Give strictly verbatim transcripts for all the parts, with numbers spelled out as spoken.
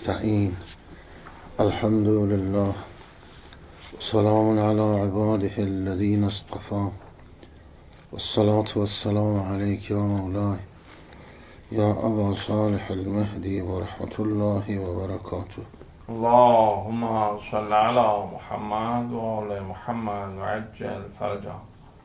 نستعين. الحمد لله وسلام على عباده الذين اصطفى والصلاة والسلام عليك يا مولاي يا أبا صالح المهدي ورحمة الله وبركاته. اللهم صل على محمد وآل محمد وعجل فرجهم.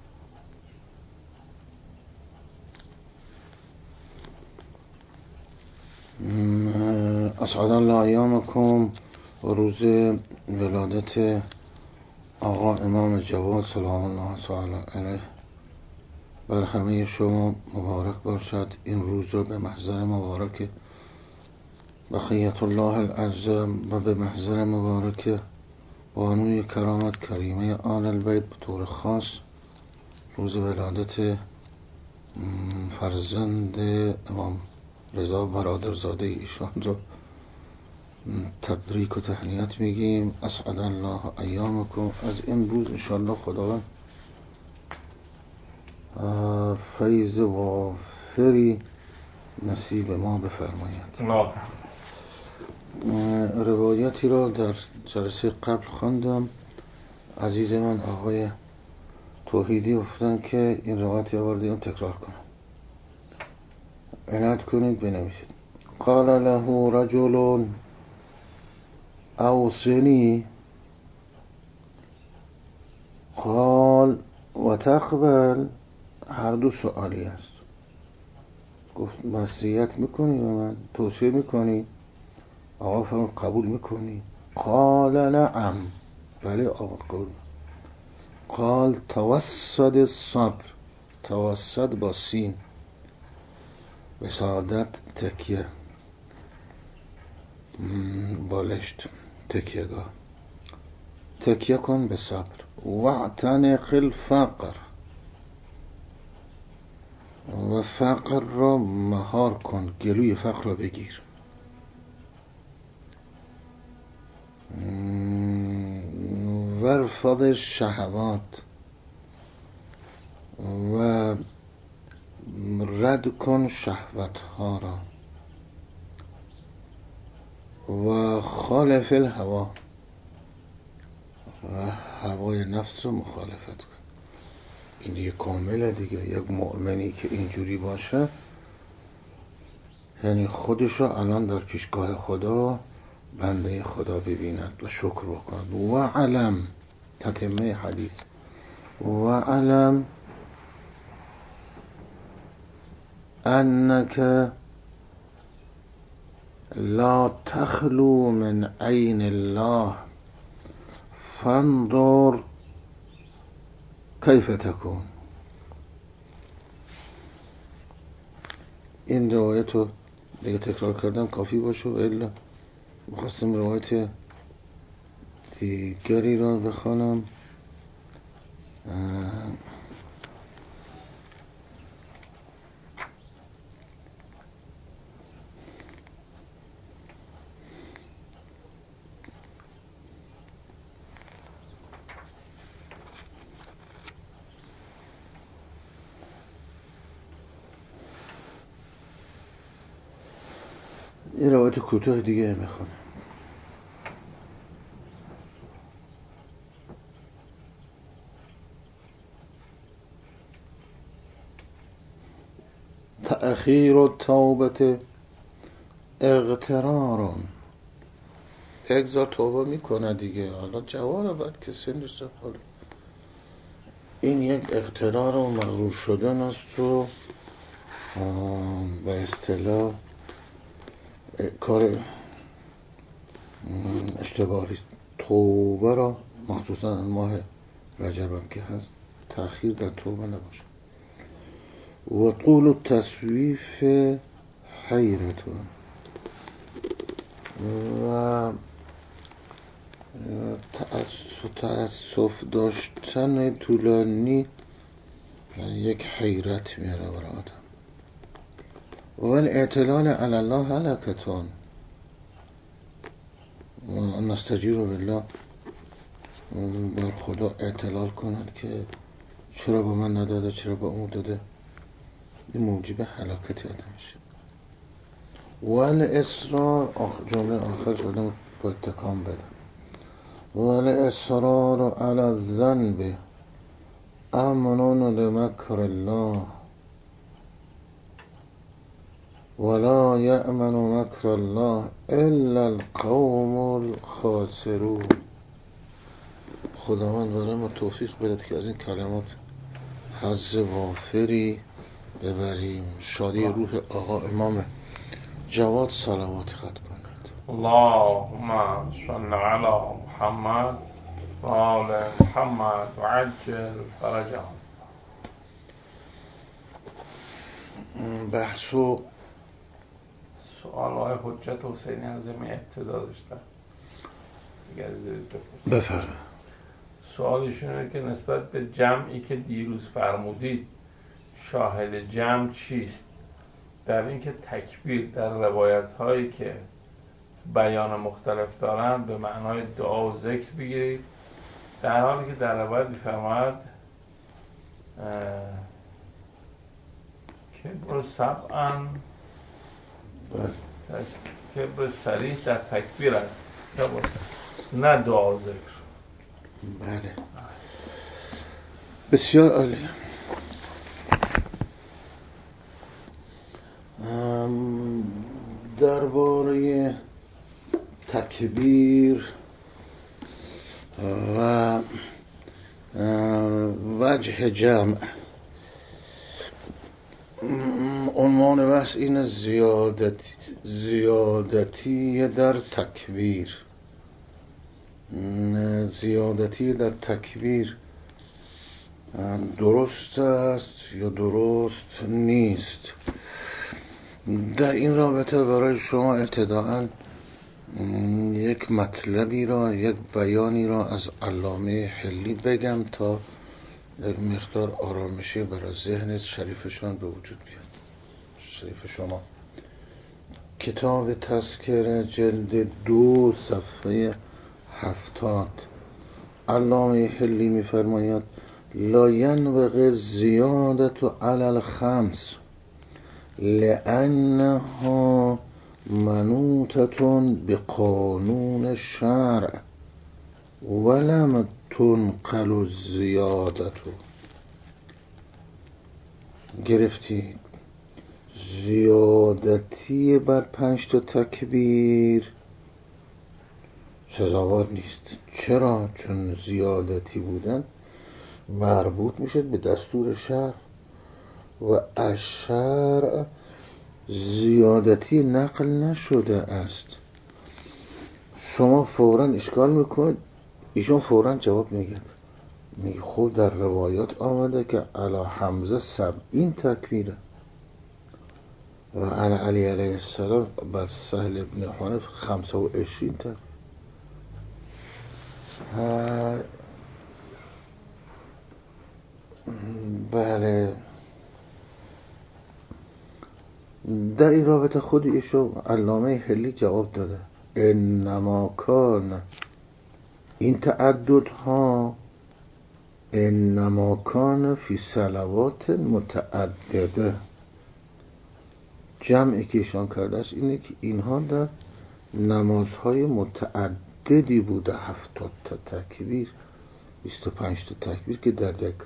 اسعد الله ایامکم. روز ولادت آقا امام جواد سلام الله تعالی علیه بر همه شما مبارک باشد. این روز رو به محضر مبارک بقیت الله العظم و به محضر مبارک بانوی کرامت کریمه آل البیت به طور خاص روز ولادت فرزند امام رضا برادرزاده ایشان رو تبریک و تهنیت میگیم. اسعد الله ایامکم. از این روز انشاءالله خداوند فیض وافری نصیب ما بفرماید. روایتی را در جلسه قبل خواندم. عزیز من آقای توحیدی گفتن که این روایت یه بار دیگه تکرار کنم. عنایت کنید بنویسید. قال له رجل اوصنی قال و تقبل. هر دو سوالی است. گفت وصیت میکنی و من توصیه میکنی؟ آقا فرمود قبول میکنی؟ قال نعم. بله آقا قبول. قال توسد الصبر. توسد با سین، وسادت تکیه، بالشت تکیهگاه. تکیه کن به صبر. واعتنق الفقر. و فقر را مهار کن، گلوی فقر را بگیر. ورفض الشهوات. و رد کن شهوت ها را. و خالف الهوا. و هوای نفس رو مخالفت کن. این دیگه کامله دیگه. یک مؤمنی که اینجوری باشه یعنی خودش رو الان در پیشگاه خدا بنده خدا ببیند و شکر بکند. و علم، تتمه حدیث، و علم انک لا تخلو من عین الله فانظر کیف تکون. این روایت رو دیگه تکرار کردم کافی باشه و الا میخواستم روایت دیگری را بخوانم. یه روایت کوتاه دیگه میخوانم. تأخیر التوبه اغترار. اگذار توبه میکنه دیگه، حالا جوانه بعد که سنش رفت. این یک اغترار و مغرور شدن است و به اصطلاح کار اشتباهی است. توبه را مخصوصا ماه رجب هم که هست تأخیر در توبه نباشه. و طول التسویف حیرتون. و تأسف داشتن طولانی یک حیرت میاره برای آدم. و الاعتلال علی الله هلکتون. نستجیر بالله، بر خدا اعتلال کند که چرا با من نداده، چرا با اون داده. این موجب هلاکت آدم میشه. ول اصرار جمله آخر شده با اتکام بده. ول اصرار علی الذنب امن لمکر الله ولا یأمن مکر الله الا القوم الخاسرون. خداوند برای ما توفیق بده که از این کلمات حظ وافری ببریم. شادی روح آقا امام جواد صلوات خط کنید. اللهم صل علی محمد و آل محمد و عجل فرجهم. بحث و سوال های حجت حسینی عظیمی ابتدا داشتن. بفرمایید. سوالشون اینه که نسبت به جمعی که دیروز فرمودید شاهد جمع چیست؟ در اینکه تکبیر در روایت هایی که بیان مختلف دارند به معنای دعا و ذکر بگیرید، در حالی که در روایت می‌فرماید که برو سبعاً که به صریح در تکبیر است نه دعا و ذکر. بله بسیار عالی. درباره تکبیر و وجه جمع عنوان بحث این زیادتی زیادتی در تکبیر زیادتی در تکبیر درست است یا درست نیست. در این رابطه برای شما ابتداءً یک مطلبی را یک بیانی را از علامه حلی بگم تا یک مقدار آرامشی برای ذهن شریفشان به وجود بیاد. شریف شما کتاب تذکره جلد دو صفحه هفتاد علامه حلی می‌فرماید لا ینبغی زیادت علی الخمس لأنها منوطة بقانون الشرع ولم تنقل الزیادت. گرفتید؟ زیادتی بر پنج تا تکبیر سزاوار نیست. چرا؟ چون زیادتی بودن مربوط میشه به دستور شرع و الشرع زیادتی نقل نشده است. شما فوراً اشکال میکنید، ایشون فوراً جواب میگه میگه خب در روایات آمده که علی حمزه سبعین تکبیره و علی علی علیه السلام بر سهل ابن حنیف خمسه و عشرین تکبیر. بله در این رابطه خود ایشون علامه حلی جواب داده انما کان این تعدد ها انما کان فی صلوات متعدده. جمعی که ایشان کرده است اینه که اینها در نمازهای متعددی بوده. هفتاد تا تکبیر بیست و پنج تا تکبیر که در یک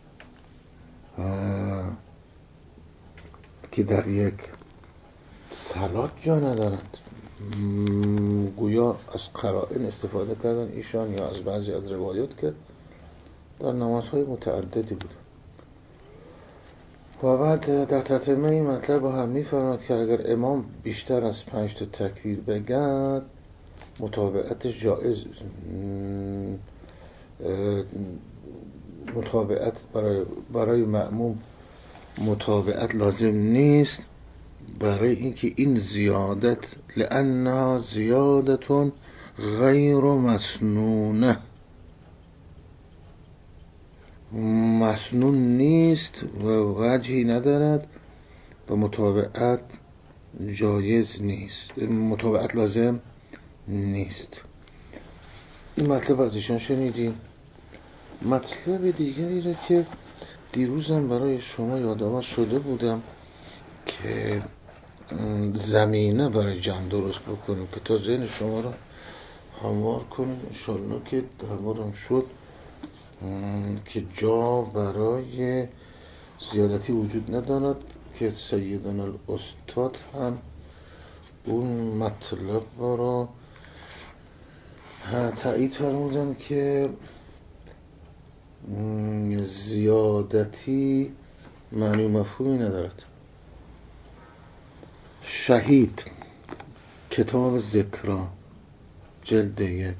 که در یک صلات جا ندارند. گویا از قرائن استفاده کردن ایشان یا از بعضی از روایات که در نمازهای متعددی بود. و بعد در تتمه این مطلب با هم می‌فرماید که اگر امام بیشتر از پنج تا تکبیر بگد متابعتش جایز متابعت برای برای مأموم متابعت لازم نیست، برای اینکه این زیادت لأنها زیادتون غیر مسنونه مسنون نیست و وجهی ندارد و متابعت جایز نیست، متابعت لازم نیست. این مطلب از ایشان شنیدیم. مطلب دیگری را که دیروزم برای شما یادآور شده بودم که زمینه برای جمع درست بکنیم که تا ذهن شما رو هموار کنیم. انشالله که هموارم شد که جا برای زیادتی وجود ندارد که سیدنا الاستاد هم اون مطلب رو تایید فرمودن که زیادتی معنی و مفهومی ندارد. شهید کتاب ذکرا جلد یک،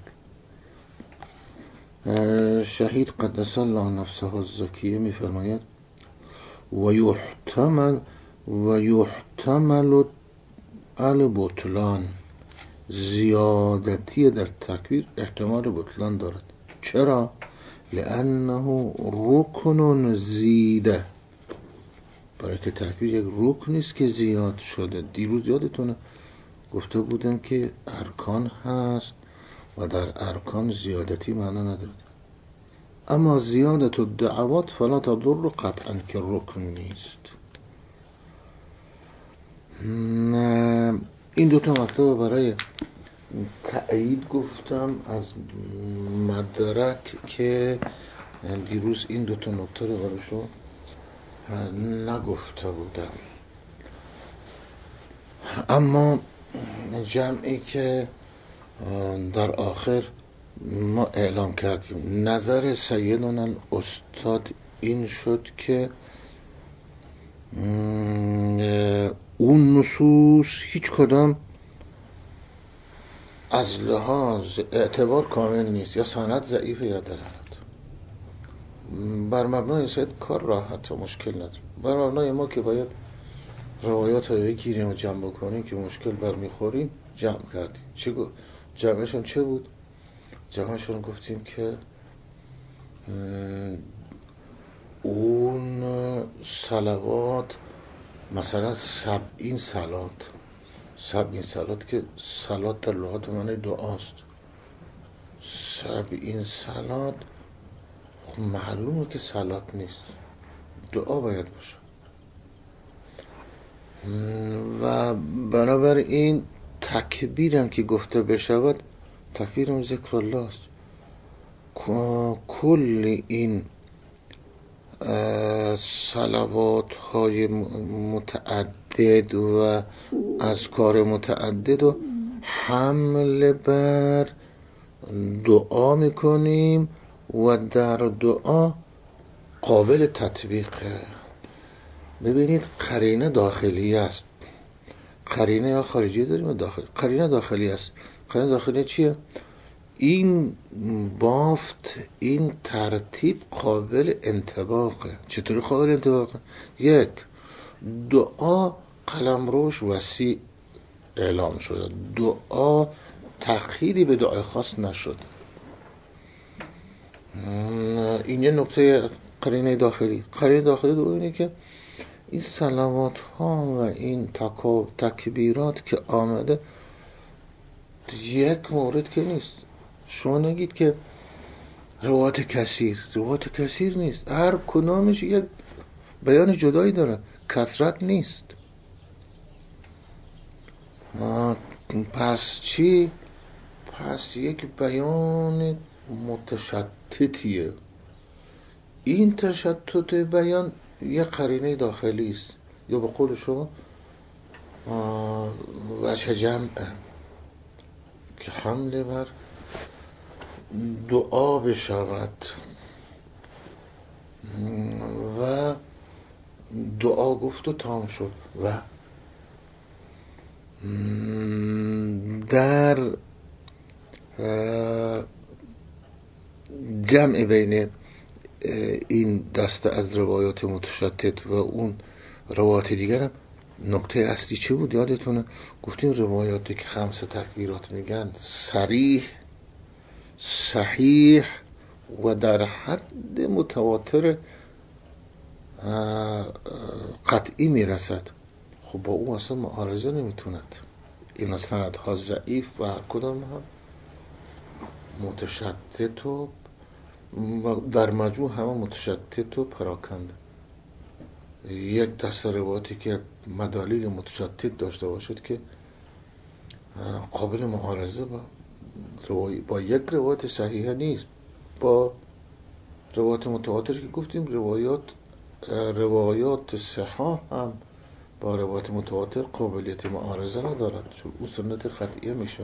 شهید قدس الله نفسه الزکیه میفرماید و یحتمل و یحتمل البطلان، زیادتی در تکبیر احتمال بطلان دارد. چرا؟ لانه رکن زیده، برای که تکبیر یک رکن نیست که زیاد شده. دیروز یادتونه گفته بودن که ارکان هست و در ارکان زیادتی معنا ندارد. اما زیادت الدعوات فلا تضر قطعا که رکن نیست. این دوتا مطلب برای تأیید گفتم از مدرک که دیروز این دوتا نکته رو براشون نگفته بودم. اما جمعی که در آخر ما اعلام کردیم نظر سیدنا الاستاد این شد که اون نصوص هیچ کدام از لحاظ اعتبار کامل نیست، یا سند ضعیفه یا دلالت. بر مبنای سید کار راحت و مشکل نداره. بر مبنای ما که باید روایات رو بگیریم و جمع بکنیم که مشکل برمیخوریم جمع کردیم. چه گو؟ جمعشون چه بود؟ جمعشون گفتیم که اون صلوات مثلا سبعین صلات سبعین صلات که صلات در لغت به معنی دعاست. سبعین صلات معلومه که صلات نیست، دعا باید باشه. و بنابراین تکبیرم که گفته بشود تکبیرم ذکر الله است. کل این صلوات های متعدد و اذکار متعدد و حمل بر دعا میکنیم و در دعا قابل تطبیقه. ببینید قرینه داخلی است، قرینه یا خارجی داریم داخلی. قرینه داخلی است. قرینه داخلی چیه؟ این بافت، این ترتیب قابل انطباقه. چطوری قابل انطباقه؟ یک، دعا قلمروش وسیع اعلام شده، دعا تقییدی به دعای خاص نشده. این یه نکته قرینه داخلی. قرینه داخلی دو اینه که این صلوات ها و این تکبیرات که آمده یک مورد که نیست. شما نگید که روایت کثیر، روایت کثیر نیست، هر کدامش یک بیان جدایی داره، کثرت نیست. پس چی؟ پس یک بیان متشتتیه. این تشتت بیان یک قرینه داخلی است، یا به قول شما وجه جمعه که حمله بر دعا بشود و دعا گفت و تمام شد. و در جمع بین این دسته از روایات متشتت و اون روایات دیگر هم نکته اصلی چه بود؟ یادتونه گفتیم روایاتی که خمسه تکبیرات میگن صریح، صحیح و در حد متواتر قطعی میرسد. خب با اون اصلا معارضه نمیتوند. این سندها ضعیف و هر کدام هم متشتت و در مجموع همه متشتت و پراکنده. یک دسته روایاتی که مدالیل متشدد داشته باشد که قابل معارضه با با یک روایت صحیحه نیست. با روایات متواتر که گفتیم، روایات روایات صحاح هم با روایات متواتر قابلیت معارضه ندارد، چون او سنت قطعیه میشه.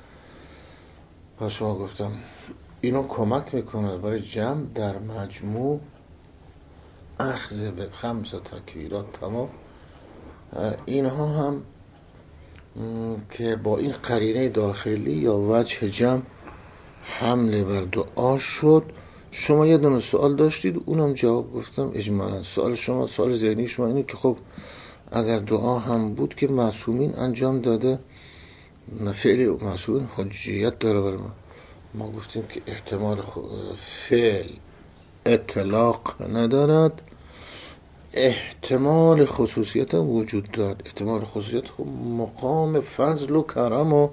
پس شما گفتم اینا کمک میکنه برای جمع در مجموع اخذ به خمس تکبیرات تمام. اینها هم که با این قرینه داخلی یا وجه جمع حمله بر دعا شد. شما یه دونه سوال داشتید، اونم جواب گفتم اجمالا. سوال شما، سوال ذهنی شما اینه که خب اگر دعا هم بود که معصومین انجام داده، فعل معصومین حجیت داره برای ما. ما گفتیم که احتمال فعل اطلاق ندارد، احتمال خصوصیت هم وجود دارد. احتمال خصوصیت مقام فضل و کرم و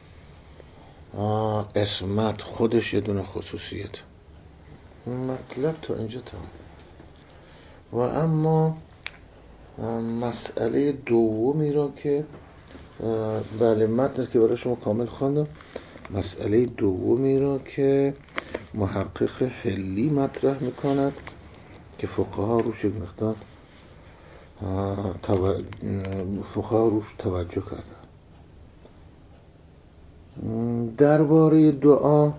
اسمت خودش یه دونه خصوصیت. مطلب تا اینجا تمام. و اما مسئله دومی را که بله متن که برای شما کامل خواندم، مسئله دومی را که محقق حلی مطرح میکند که فقها روش یک مقدار فقها روش توجه کردن. درباره دعا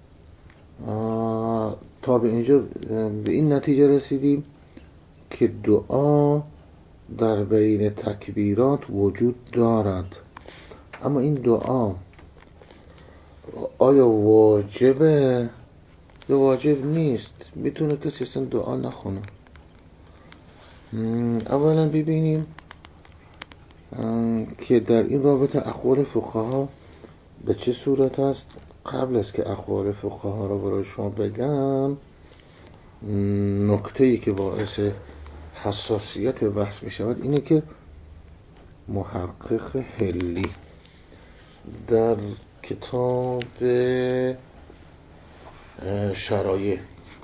تا به اینجا به این نتیجه رسیدیم که دعا در بین تکبیرات وجود دارد، اما این دعا آیا واجبه یا واجب نیست؟ میتونه کسی اصلا دعا نخونه. اولا ببینیم که در این رابطه اقوال فقها به چه صورت است. قبل از که اقوال فقها را برای شما بگم، نکته‌ای که باعث حساسیت بحث می شود اینه که محقق حلی در کتاب شرایع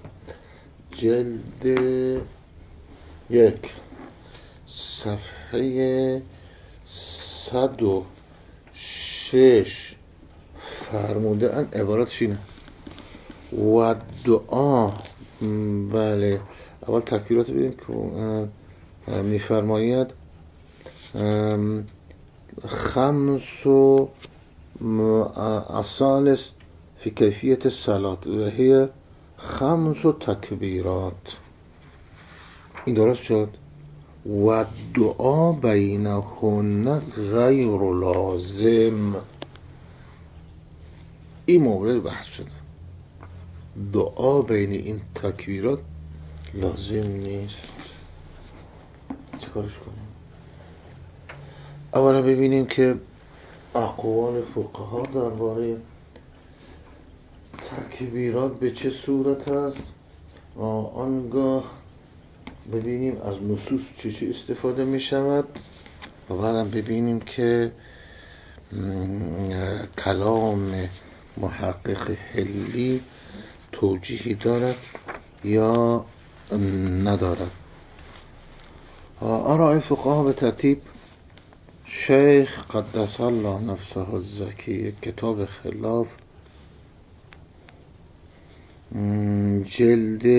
جلد یک صفحه صد و شش فرموده ان عبارتش اینه: و دعا، بله اول تکبیرات ببینیم که میفرماید خمس و اصالس فی کیفیت صلات و هی خمس و تکبیرات. این درست شد. و دعا بینهن غیر لازم. این مورد بحث شد. دعا بین این تکبیرات لازم نیست. چه کارش کنیم؟ اولا ببینیم که اقوال فقها درباره تکبیرات به چه صورت است. آنگاه ببینیم از نصوص چه چه استفاده می شود و بعدم ببینیم که کلام محقق حلی توجیهی دارد یا ندارد. آراء فقها به ترتیب: شیخ قدس الله نفسه الزکی، کتاب خلاف جلد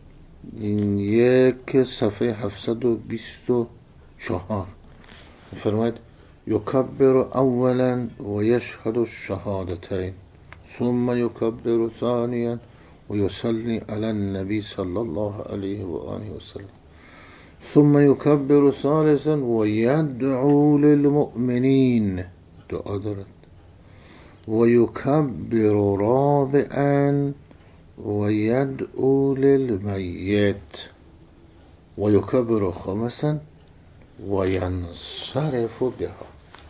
یک صفحه هفتصد و بیست و چهار فرماید: یکبر اولا و یشهد الشهادتین ثم یکبر ثانیا و یصلی علی النبی صلی الله علیه و آله و سلم ثم یکبر ثالثا و یدعو للمؤمنین، دعا دارد، و یکبر رابعا و یدعو للمیت و یکبر خامسا و ینصرف بها.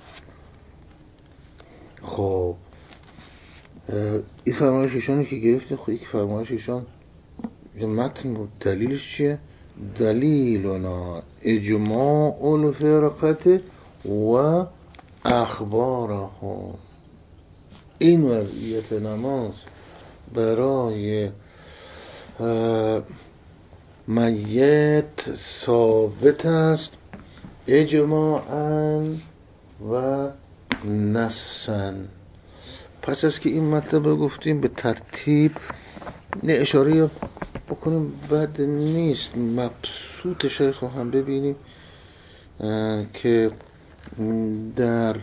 خب این فرمایش ایشانی که گرفتیم، خب یک فرمایش ایشان متن و دلیلش چیه؟ دلیلنا اجماع الفرقه و اخبارهم. این وضعیت نماز برای میت ثابت است اجماعاً و نصاً. پس از که این مطلب رو گفتیم به ترتیب نه اشاره بکنیم بد نیست. مبسوط شیخ رو هم ببینیم که در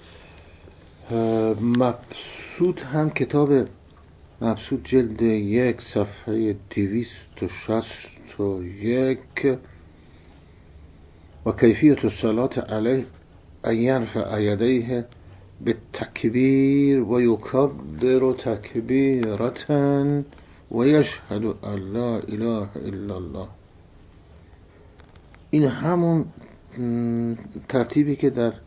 مبسوط هم کتاب مبسوط جلد یک صفحه دویست و شصت و یک و کیفیت الصلاة علیه ان یرفع یدیه بالتکبیر و یکبر تکبیرة و یشهد ان لا اله الا الله. این همون ترتیبی که در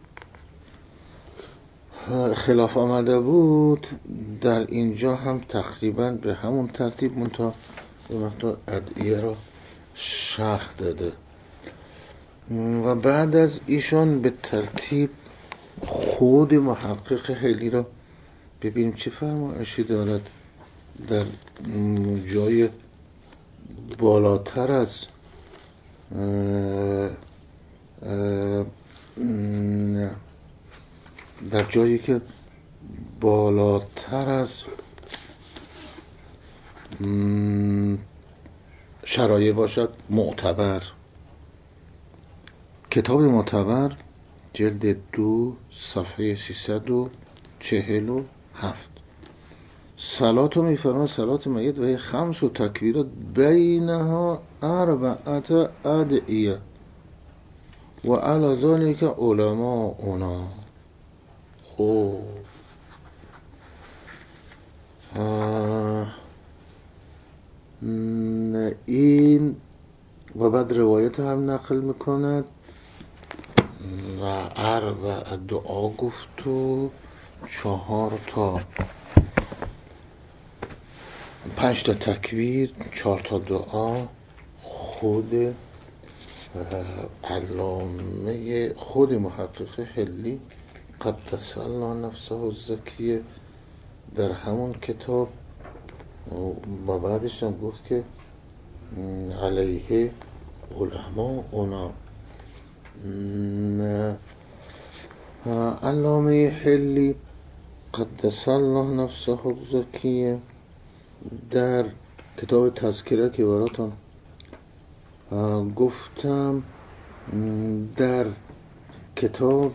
خلاف آمده بود در اینجا هم تقریبا به همون ترتیب منتها وقتا ادعیه را شرح داده و بعد از ایشان به ترتیب خود محقق حلی را ببینیم چه فرمایشی دارد در جای بالاتر از در جایی که بالاتر از شرایع باشد معتبر. کتاب معتبر جلد دو صفحه سیصد و چهل و هفت. صلات رو میفرماید صلات میت و هی خمس و تکبیرات بینها اربعت ادعیه و علی ذالک علماؤنا. خب این و بعد روایت هم نقل میکند و اربع دعا گفت و چهار تا پنج تا تکبیر چهار تا دعا. خود علامه خود محقق حلی قدس الله نفسه الزکیه در همون کتاب و بعدش هم گفت که علیه علما اونا. علامه حلی قدس الله نفسه الزکیه در کتاب تذکره که براتون گفتم در کتاب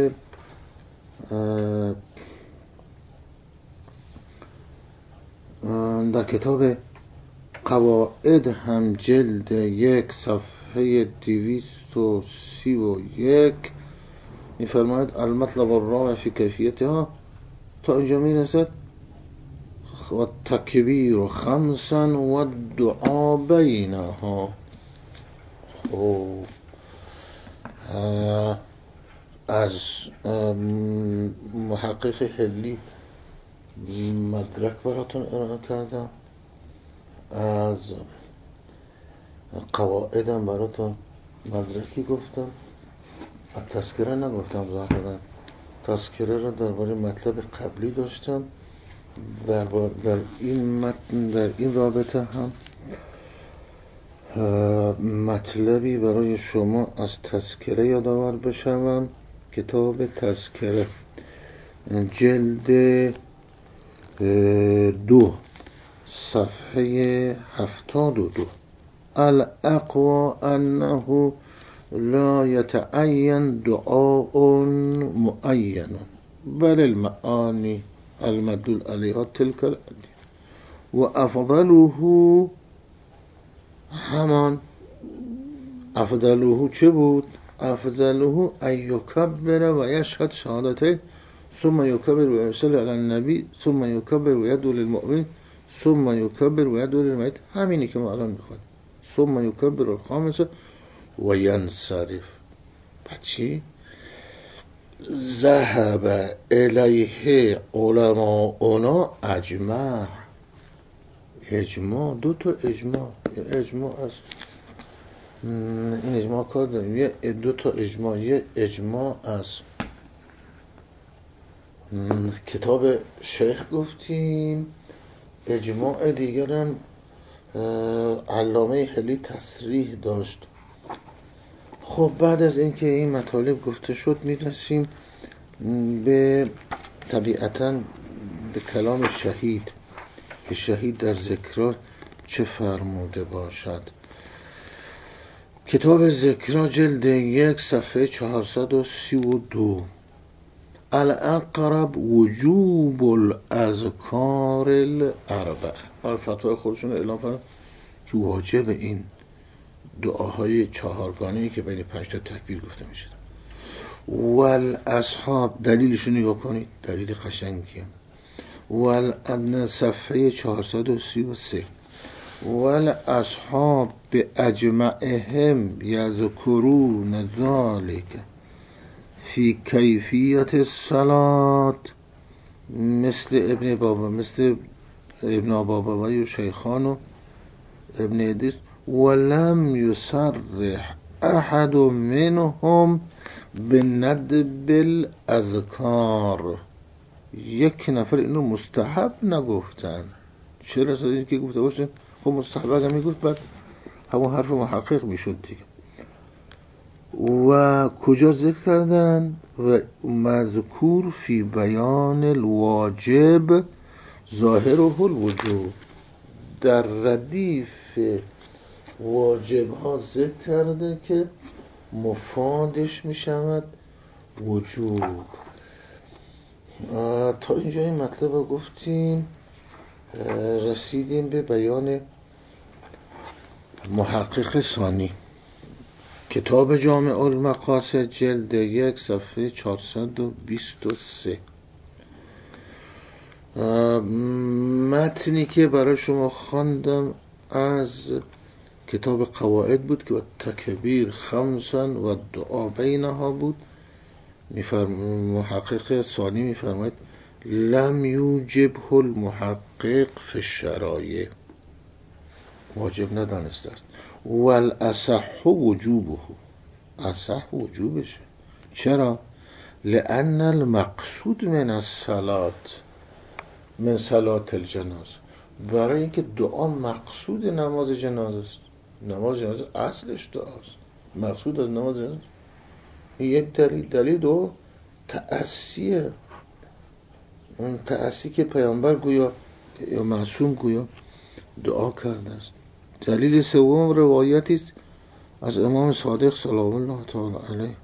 در کتاب قواعد هم جلد یک صفحه دویست و سی و یک میفرماید المطلب الرابع فی کیفیتها تا اینجا میرسد و تکبیر خمسا و دعا بینها. خب از محقق حلی مدرک براتون ارائه کردم، از قواعدم براتون مدرکی گفتم، از تذکره نگفتم. ظاهرا تذکره را درباره مطلب قبلی داشتم. در, در این متن در این رابطه هم مطلبی برای شما از تذکره یادآور بشوم. کتاب تذکره جلد دو صفحه هفتاد و دو الاقوى انه لا يتعين دعاء معين بل المعاني المدل عليها تلك الأدية و افضله همان افضله چه بود؟ افضله ان یکبر و یشهد شهادتین ثم یکبر و یصلی علی النبی ثم یکبر و یدعو للمؤمن ثم یکبر و یدعو للمیت. همینی که ما الان میخوایم. ثم یکبر الخامسه و ینصرف. بچی ذهب الیه علماؤنا اجماع. اجماع دو تا اجماع اجماع از این اجماع کار داریم. یه دو تا اجماع یه اجماع از کتاب شیخ گفتیم، اجماع دیگرم علامه حلی تصریح داشت. خب بعد از اینکه این مطالب گفته شد میرسیم به طبیعتاً به کلام شهید که شهید در ذکرها چه فرموده باشد. کتاب ذکرها جلد یک صفحه چهارصد و سی و دو. الاقرب وجوب الاذکار الاربع. حالا فتوای خودشون اعلام کردن که واجب این دعاهای چهارگانه‌ای که بین پنج تا تکبیر گفته میشه. والاصحاب، دلیلشون نگاه کنید، دلیل قشنگیه. والابن صفحه چهارصد و سی و سه. والاصحاب باجمعهم یذکرون ذلک فی کیفیت الصلاة مثل ابن بابا مثل ابن بابا و شیخان و ابن ادریس. ولم یصرح احد منهم بندب الاذکار. یک نفر اینو مستحب نگفتن. چرا؟ اصلا این که گفته باشن خب مستحب اگر میگفت بعد همون حرف محقق میشد دیگه. و کجا ذکر کردن؟ و مذکور فی بیان الواجب ظاهر و الوجوب. در ردیف واجب ها ذکر کرده که مفادش میشود وجوب. تا اینجا این مطلب رو گفتیم. رسیدیم به بیان محقق ثانی، کتاب جامع المقاصد جلد یک صفحه چهارصد و بیست و سه. متنی که برای شما خواندم از کتاب قواعد بود که تکبیر خمسا و دعا بینها بود. میفرم محقق ثانی میفرماید لم یوجبه المحقق فی الشرایع، واجب ندانسته است. والاصح وجوبه، اصح وجوبشه. چرا؟ لأن المقصود من الصلاة من صلاة الجنازه، برای اینکه دعا مقصود نماز جنازه است. نماز جنازه اصلش دعاست، مقصود از نماز جنازه. این یک دلیل. دلیل دو تأسیه، اون تأسی که پیامبر گویا یا معصوم گویا دعا کرده است. دلیل سوم روایتی است از امام صادق سلام الله تعالی علیه،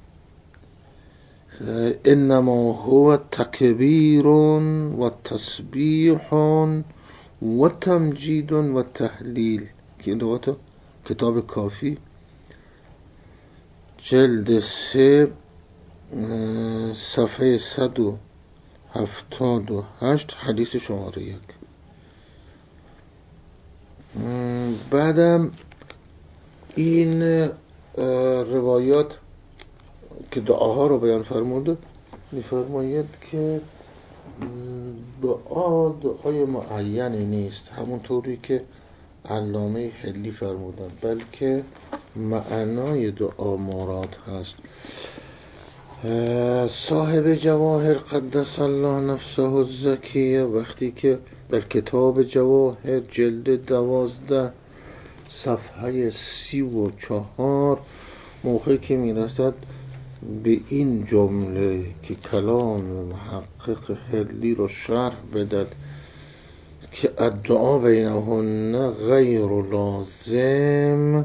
انما هو تکبیر و تسبیح و تمجید و تهلیل، که این روایت کتاب کافی جلد سه صفحه صد و هفتاد و هشت حدیث شماره یک. بعدم این روایات که دعاها رو بیان فرموده میفرماید که دعا دعای معینی نیست همونطوری که علامه حلی فرمودن، بلکه معنای دعا مراد هست. صاحب جواهر قدس الله نفسه الزکیه وقتی که در کتاب جواهر جلد دوازده صفحه سی و چهار موقعی که میرسد به این جمله که کلام محقق حلی رو شرح بدد که الدعا بینهن غیر لازم،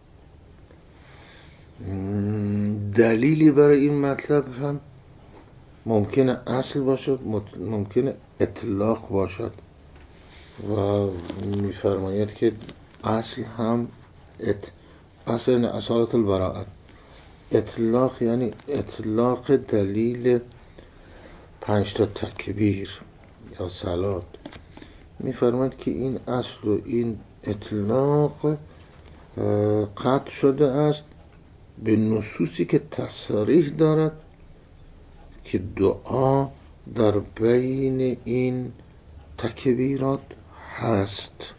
دلیلی برای این مطلب هم ممکنه اصل باشد، ممکنه اطلاق باشد و میفرماید که اصل هم ات... اصل یعنی اصالت البراءت، اطلاق یعنی اطلاق دلیل پنج تا تکبیر یا صلات. میفرماید که این اصل و این اطلاق قطع شده است به نصوصی که تصریح دارد که دعا در بین این تکبیرات هست.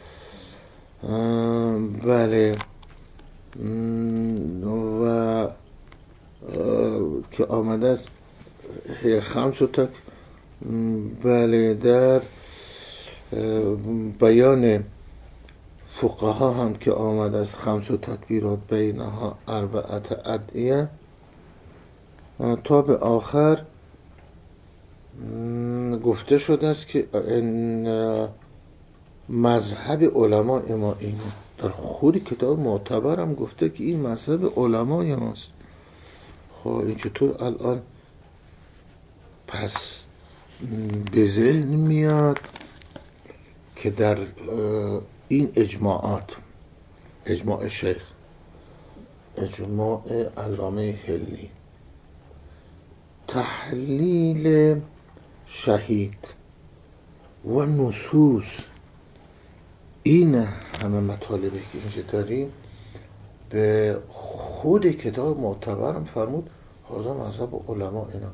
بله و که آمده است خمس و تک بله در بیان فقها هم که آمد از خمس و تکبیرات بینها اربعت ادعیه تا به آخر گفته شده است که مذهب علمای ما اینه. در خود کتاب معتبرم گفته که این مذهب علمای ماست. خب این چطور الان پس به ذهن میاد که در این اجماعات، اجماع شیخ، اجماع علامه حلی، تحلیل شهید و نصوص، این همه مطالبی که اینجا داریم به خود کتاب معتبرم فرمود هذا مذهب علما. اینا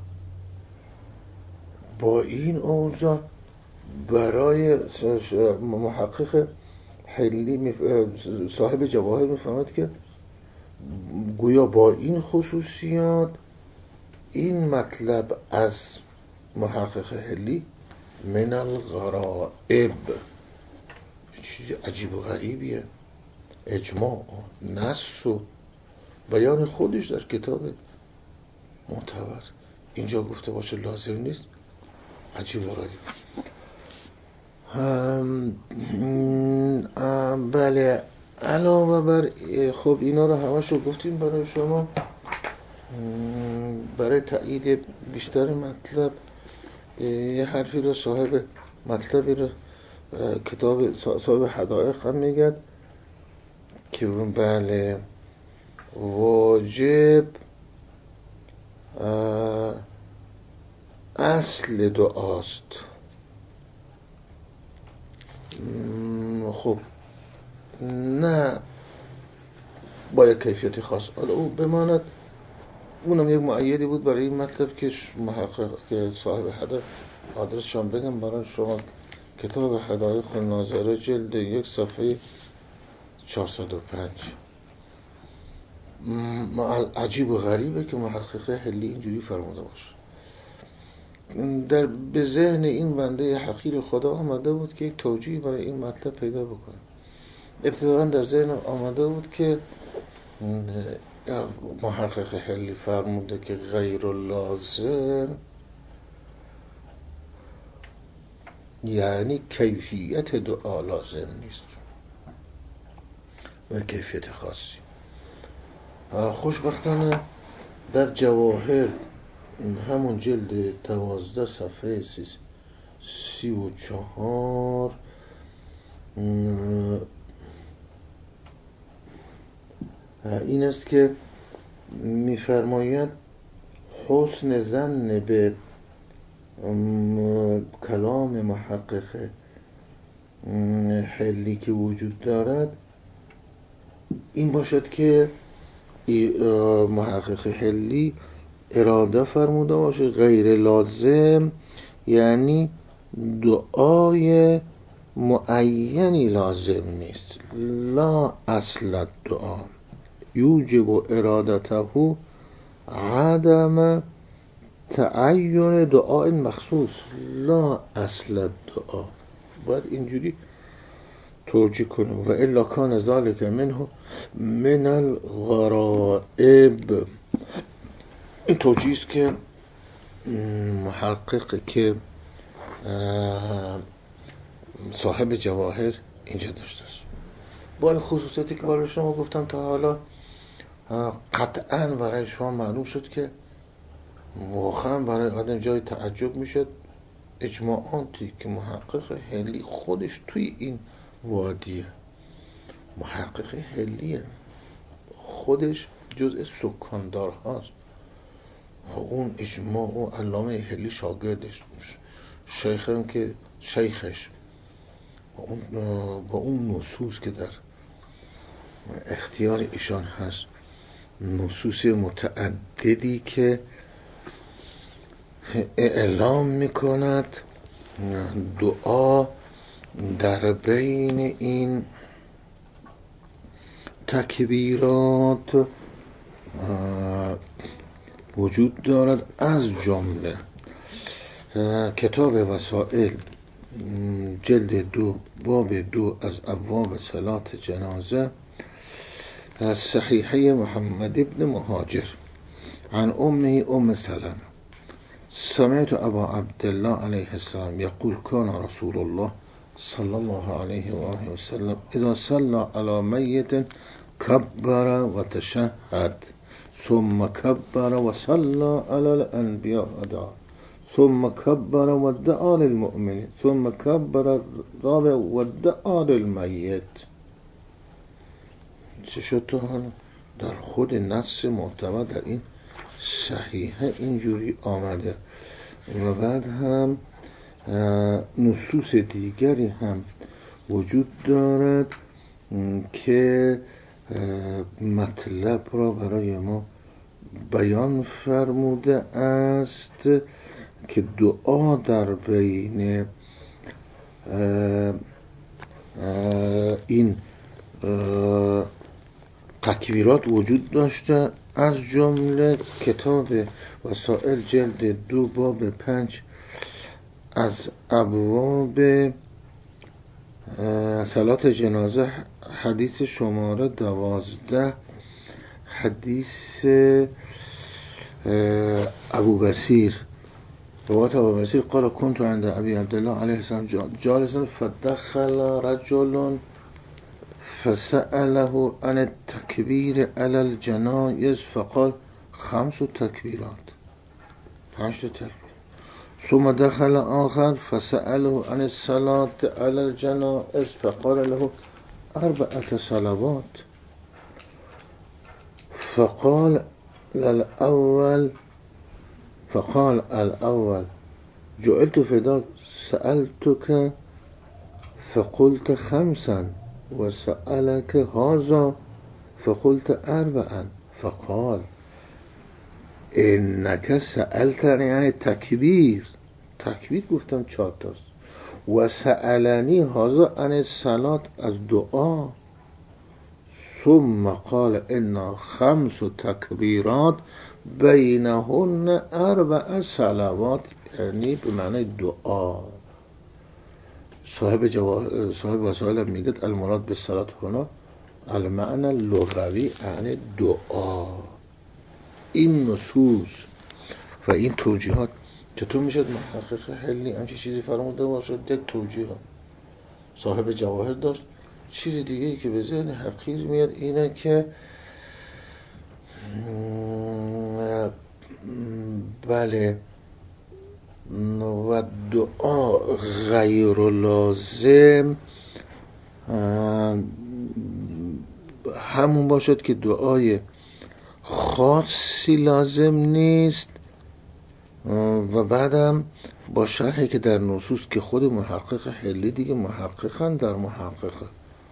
با این اوضاع برای محقق حلی صاحب جواهر میفهمد که گویا با این خصوصیات این مطلب از محقق حلی من الغرائب، چیز عجیب و غریبیه. اجماع و نص و بیان خودش در کتاب معتبر اینجا گفته باشه لازم نیست، عجیب و غریب. بله، علاوه بر خب اینا رو همشو گفتیم برای شما. برای تایید بیشتر مطلب یه حرفی رو صاحب مطلبی رو کتاب صاحب حدائق هم میگه که بله واجب اصل دعاست. خب نه با یک کیفیت خاص، حالا او بماند اونم یک مؤیدی بود برای این مطلب که محقق که صاحب حدائق آدرسش هم بگم برای شما. کتاب حدائق ناظره جلد یک صفحه چهارصد و پنج. عجیب و غریبه که محقق حلی اینجوری فرموده باشه. در به ذهن این بنده حقیر خدا آمده بود که یک توجیه برای این مطلب پیدا بکنه. ابتداً در ذهن آمده بود که محقق حلی فرموده که غیر لازم یعنی کیفیت دعا لازم نیست و کیفیت خاصی. خوشبختانه در جواهر همون جلد دوازده صفحه سی, سی و چهار این است که می‌فرماید حسن ظن به کلام محقق حلی که وجود دارد این باشد که محقق حلی اراده فرموده باشه غیر لازم یعنی دعای معینی لازم نیست. لا اصل دعا یوجب ارادته عدم تعین دعاء مخصوص. لا اصل دعا باید اینجوری توجیه کنه و الا کان ذلک منه من الغرائب. این توجیه است که محقق که صاحب جواهر اینجا داشته است. با این خصوصیتی که برای شما گفتم تا حالا قطعاً برای شما معلوم شد که واقعاً برای آدم جای تعجب میشد اجماعاتی که محقق حلی خودش توی این وادیه، محقق حلیه خودش جزء سکاندار هاست و اون اجماع و علامه حلی شاگردش شیخم که شیخش با اون, با اون نصوص که در اختیار ایشان هست، نصوص متعددی که اعلام میکند دعا در بین این تکبیرات وجود دارد. از جمله کتاب وسائل جلد دو باب دو از ابواب صلات جنازه از صحیحه محمد ابن مهاجر عن امه ام سلمة سمعت ابا عبدالله علیه السلام یقول کان رسول الله صلی الله علیه و آله و سلم اذا صلى على میت کبر و تشهد ثم کبر و صلى على الانبیاء دعا ثم كبر ودعا للمؤمن ثم كبر الرابع ودعا للمیت. چه شد تو حالا؟ در خود نص معتبر در این صحیحه اینجوری آمده و بعد هم نصوص دیگری هم وجود دارد که مطلب را برای ما بیان فرموده است که دعا در بین این تکبیرات وجود داشته، از جمله کتاب وسائل جلد دو باب پنج از ابواب صلات جنازه حدیث شماره دوازده حدیث ابو بصیر روایت ابو بصیر قال كنت عند ابي عبد الله عليه السلام جالسا فدخل رجل فسأله عن التكبير على الجنائز فقال خمس تكبيرات پنج تكبير ثم دخل آخر فسأله عن الصلاة على الجنائز فقال له أربعة صلوات فقال الأول فقال الأول جعلت فداك سألتك فقلت خمسا وسألك هذا فقلت أربعا فقال إنك سألتني يعني تكبير تكبير گفتم چهار تاست و سألني هذا عن الصلاة از دعا ثم قال إن خمس تكبيرات بینهن اربع صلوات، یعنی به معنی دعا. صاحب جوا... صاحب وسائل میگه المراد به صلات هنا المعنی لغوی یعنی دعا. این نصوص و این توجیهات چطور میشد محقق حلی همچی چیزی فرموده باشه؟ یک توجیه صاحب جواهر داشت. چیز دیگه ای که به ذهن حقیر میاد اینه که بله و دعا غیر لازم همون باشد که دعای خاصی لازم نیست و بعدم با شرحی که در نصوص که خود محقق حلی دیگه محققن در محققه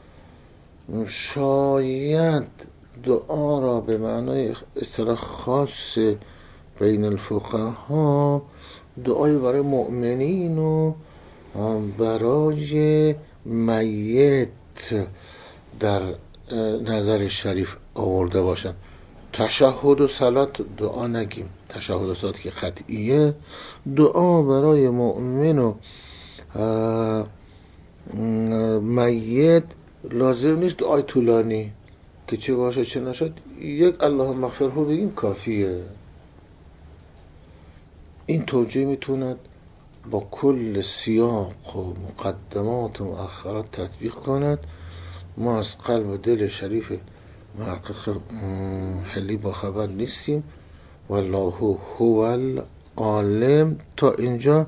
شاید دعا را به معنای اصطلاح خاص بین الفقها دعای برای مؤمنین و برای میت در نظر شریف آورده باشن. تشهد و صلات دعا نگیم، تشهد و صلات که قطعیه. دعا برای مؤمن و میت لازم نیست دعای طولانی که چه باشه چه نشد، یک اللهم اغفره بگیم کافیه. این توجیه میتوند با کل سیاق و مقدمات و مؤخرات تطبیق کند. ما از قلب و دل شریف محقق حلی با خبر نیستیم. والله هو العالم. تا اینجا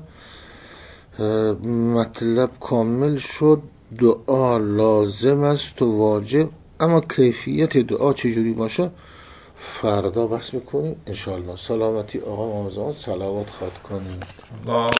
مطلب کامل شد. دعا لازم است و واجب، اما کیفیت دعا چجوری باشه فردا بحث میکنیم انشاءالله. سلامتی آقا آموزان صلوات خواد کنیم.